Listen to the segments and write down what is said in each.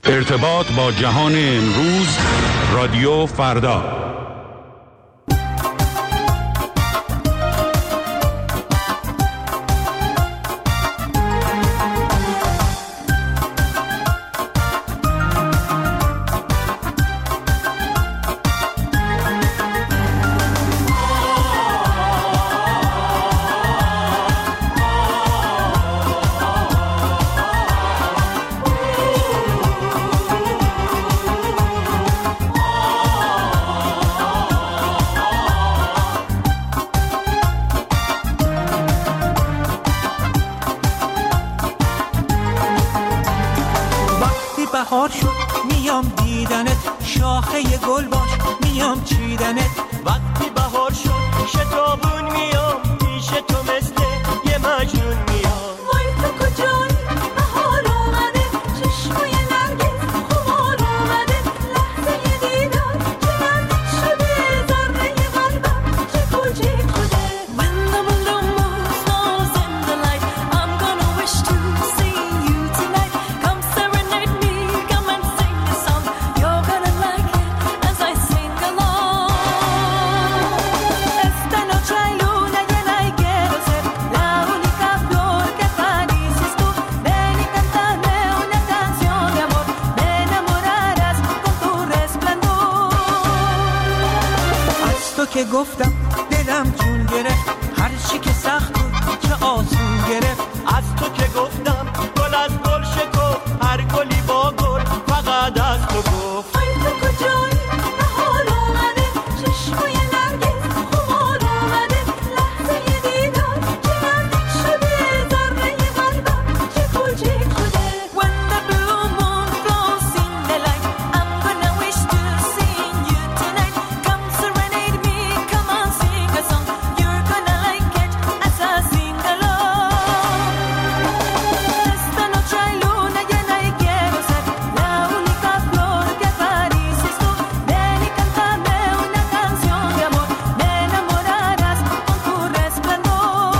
ارتباط با جهان امروز، رادیو فردا. بهار شد میام دیدنت، شاخه گل باش میام چیدنت. وقتی بهار شد شتابون میام، پیش تو مثل یه مجنون میام. وای تو کجایی بهار اومده، چشمای نرگس خمار اومده. لحظه دیدار که نزدیک شده، ذره قلبم چه کوچیک شده. When the balloon moves, falls in the light, I'm gonna wish to see you tonight. Come serenade me, come and sing a song. You're gonna like it as I sing along. Esta noche hay luna llena y quiero ser la única flor que acaricies tú. Ven y cántame una canción de amor, me enamorarás con tu resplandor. از تو که گفتم دلم جون گرفت، هر چی که سخت بود چه آسون گرفت. از تو که گفتم گل از گل شکفت، هر گلی با گل فقط از تو گفت. وای تو کجایی بهار اومده، چشمای نرگس خمار اومده. لحظه دیدار که نزدیک شده، ذره قلبم چه کوچیک شده. When the blue moon flows in the light, I'm gonna wish to see you tonight. Come serenade me, come on sing a song. You're gonna like it as I sing along. Esta noche hay luna llena y quiero ser la única flor que acaricies tú. Ven y cántame una canción de amor, me enamorarás con tu resplandor.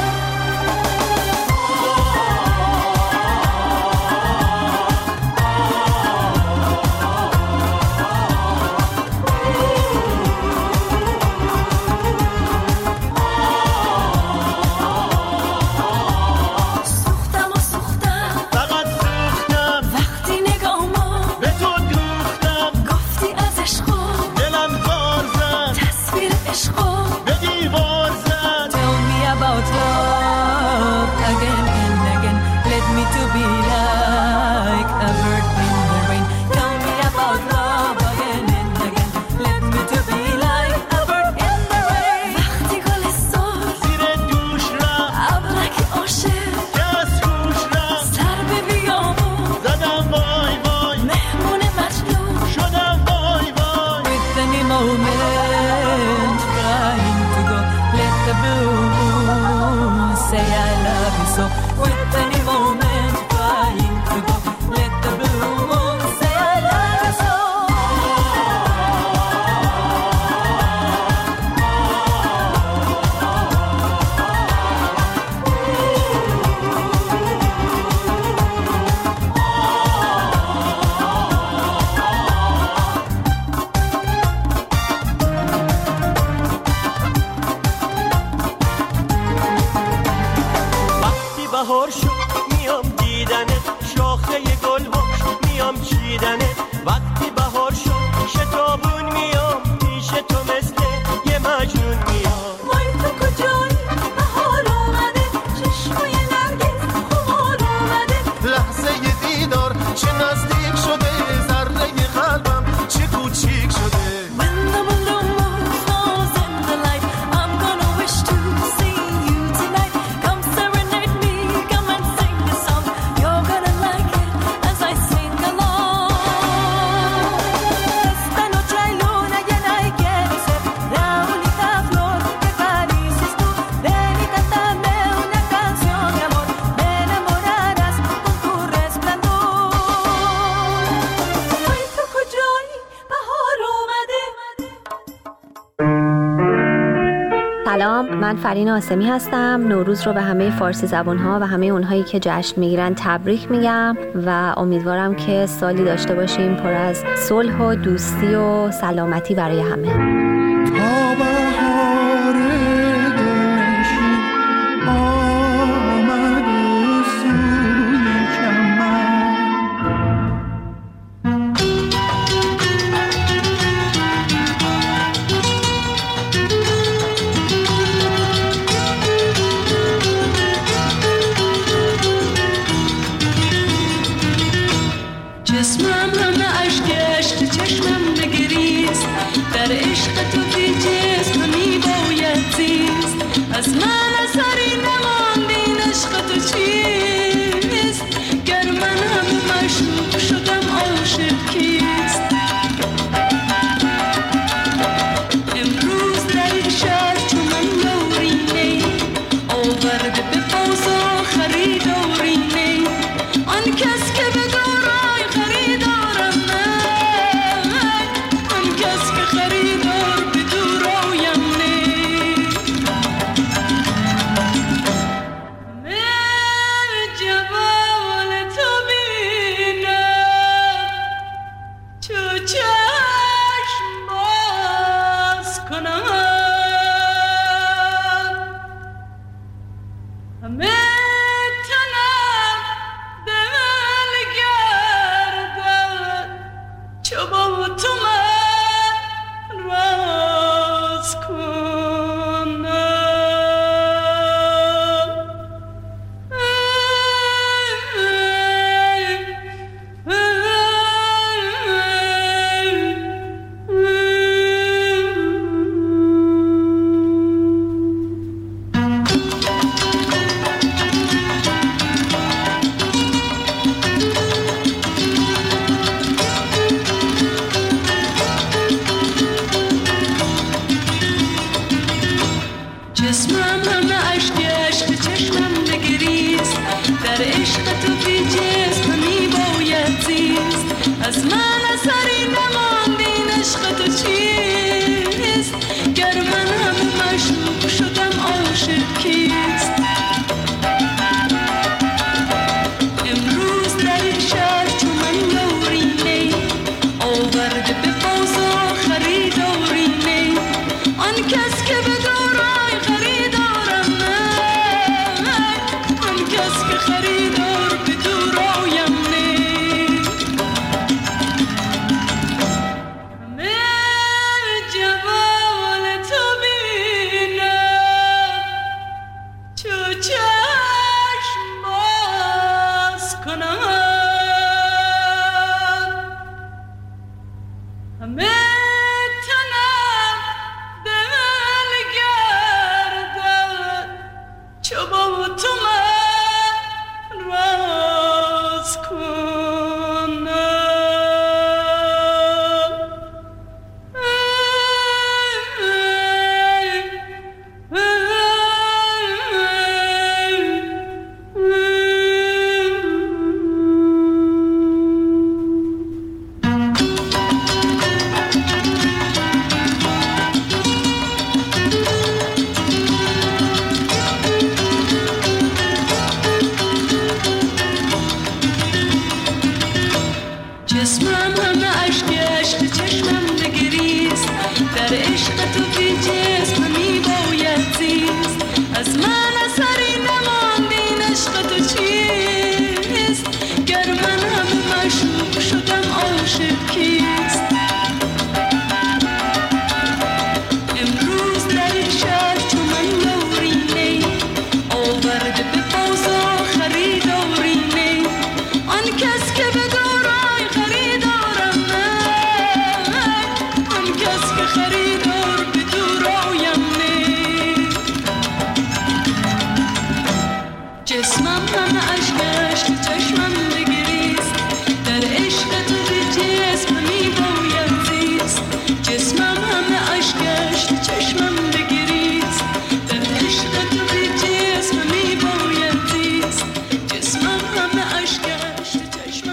سوختم و سوختم، فقط سوختم وقتی نگاهمو به تو دوختم. گفتی از عشقو، دلم زار زد تصویر عشقو به دیوار زد. Tell me about love again and again. Let me to be like a bird in the rain. Tell me about love again and again. Let me to be like a bird in the rain. وقتی گل سرخ زیر دوش رفت ابرک عاشق که از گوش رفت. سر به بیابون زدم وای وای مهمون مجنون شدم وای وای. with any moment trying to go. Let the blue moon say I love you so. With any moment trying سلام، من فرین آسمی هستم. نوروز رو به همه فارسی زبان‌ها و همه اونهایی که جشن میگیرن تبریک میگم و امیدوارم که سالی داشته باشیم پر از صلح و دوستی و سلامتی برای همه.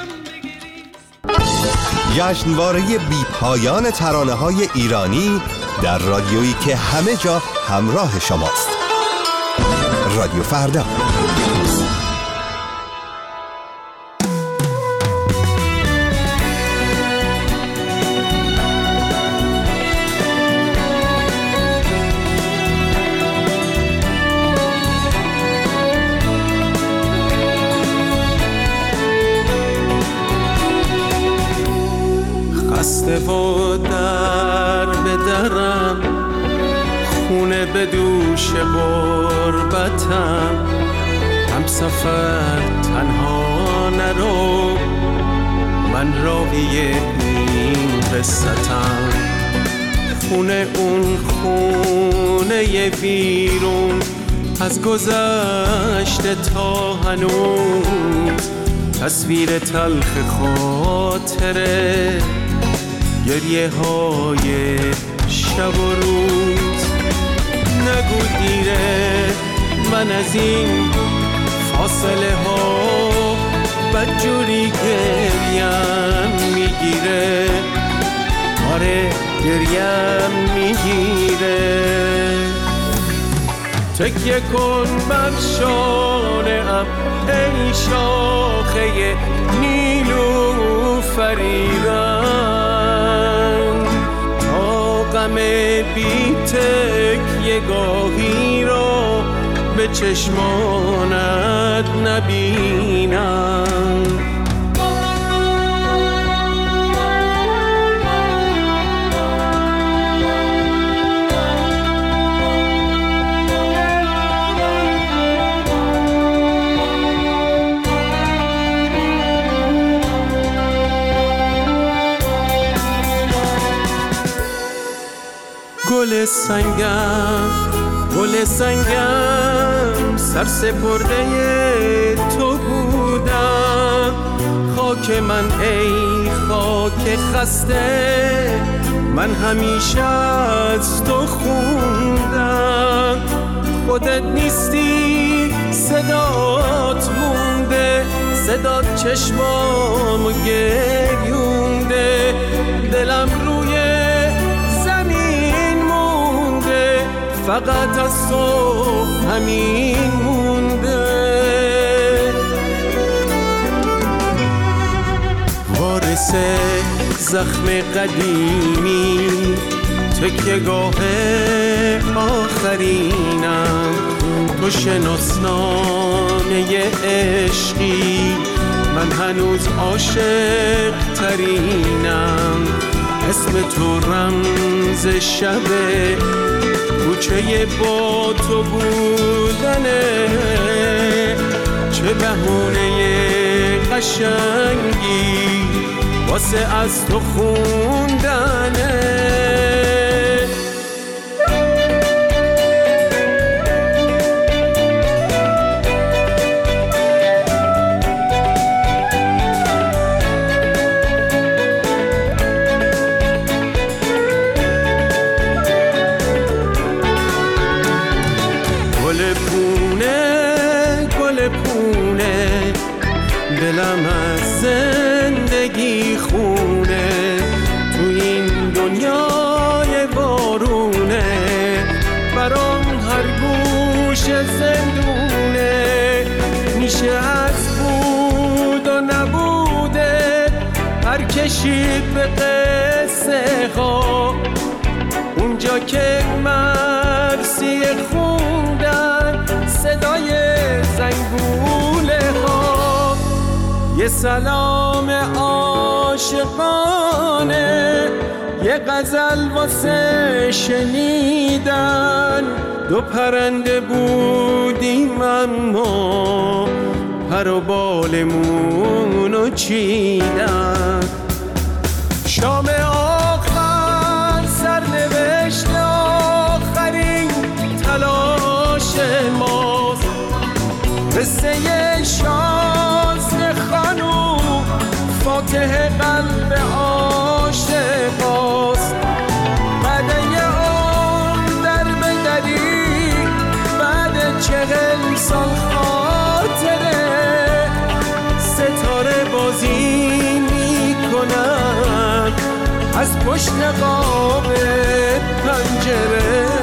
جشنواره بی‌پایان ترانه‌های ایرانی در رادیویی که همه جا همراه شماست. رادیو فردا. خسته و در به درم، خونه به دوش غربتم، هم سفر تنها نرو، من راوی این قصتم. خونه اون خونه بیرون، از گذشته تا هنوز تصویر تلخ خاطره، گریه های شب و روز. نگو دیره من از این فاصله ها بدجوری گریم میگیره، آره گریم میگیره. تکیه کن بر شانه‌ام ای شاخه نیلوفریدن، تا غم بی تکیه گاهی را به چشمانت نبینم. گل سنگم سرسپرده تو بودم، خاک من ای خاک خسته، من همیشه از تو خوندم. خودت نیستی صدات مونده، صدات چشمامو گریونده، دلم روی فقط از تو همین مونده. وارث زخم قدیمی، تکیه‌گاه آخرینم، تو شناسنامه عشقی، من هنوز عاشق ترینم. اسم تو رمز شبه، کوچه با تو بودنه، چه بهونه قشنگی واسه از تو خوندنه. دلم از زندگی خونه، تو این دنیای بارونه، برام هر گوش زندونه. میشه از بود و نبوده هر کشید به قصه ها، اونجا که مرسی خوندن صدای زنگوله ها. یه سلام عاشقانه، یه غزل واسه شنیدن، دو پرنده بودیم اما پر و بالمونو چیدن. شام آخر سرنوشت آخرین تلاش ماست، قصه شازده خانوم فاتح قلب عاشقاست. قده عمر در بدری بعد 40 سال خاطره، ستاره بازی میکنن از پشت قاب پنجره